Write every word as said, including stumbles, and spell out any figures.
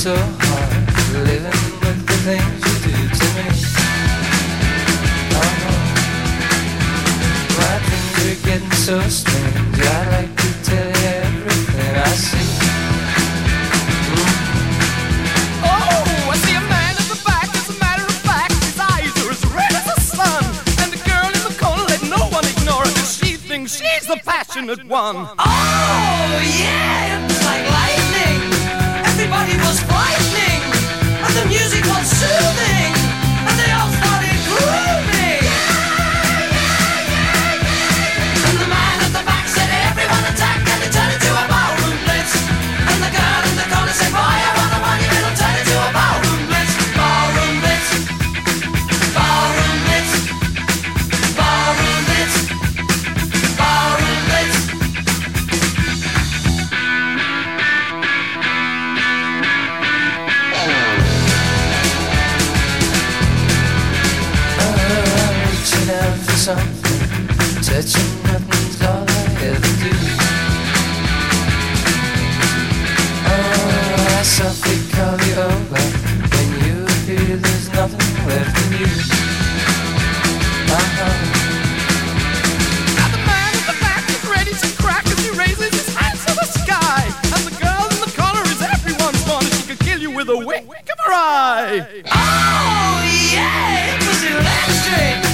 so hard, living with the things you do to me. Oh no, my dreams are getting so strange. I'd like to tell you everything I see. Mm. Oh, I see a man at the back. As a matter of fact, his eyes are as red as the sun. And the girl in the corner, let no one ignore her, 'cause she thinks she's the passionate one. Oh, yeah, it was like lightning. Everybody was frightening, and the music was soothing, and they all started grooving. And the man at the back said, everyone attack, and it turned into a ballroom blitz. And the girl in the corner said, boy, I want a money, it'll turn into a ballroom blitz. Ballroom blitz, ballroom blitz, ballroom blitz, ballroom blitz. Reaching out for something, touching nothing's all I ever do. Oh, I softly call you over. When you appear, there's nothing left of you. Uh-huh. Now the man at the back is ready to crack as he raises his hands to the sky. And the girl in the corner is everyone's fun. She could kill you with a wink of her eye. Oh, yeah, it was electric.